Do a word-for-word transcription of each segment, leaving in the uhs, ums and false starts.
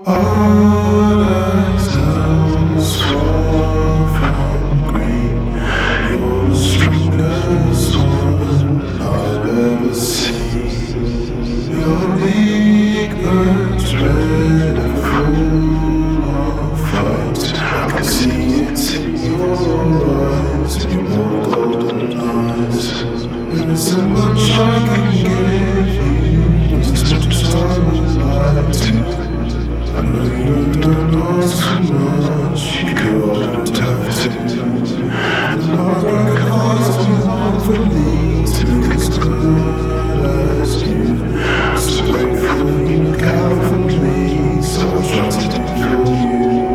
All sounds far from green. You're the strongest one I've ever seen. Your big bird's red and full of fight. I can see it in your eyes, your golden eyes. There is so much I can give you, just to time alive to. I know you don't ask so much, you couldn't have to. The heart calls me on for me to be as good as you. So grateful you look out for me, so I try to do for you.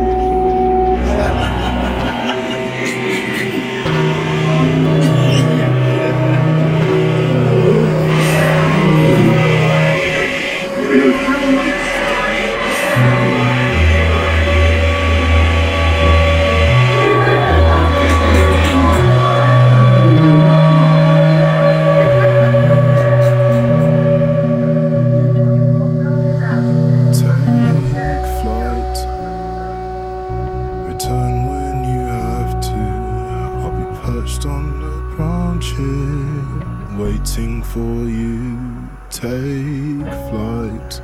Return when you have to. I'll be perched on the branch here, waiting for you. Take flight.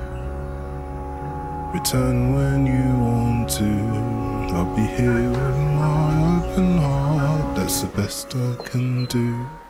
Return when you want to. I'll be here with my open heart. That's the best I can do.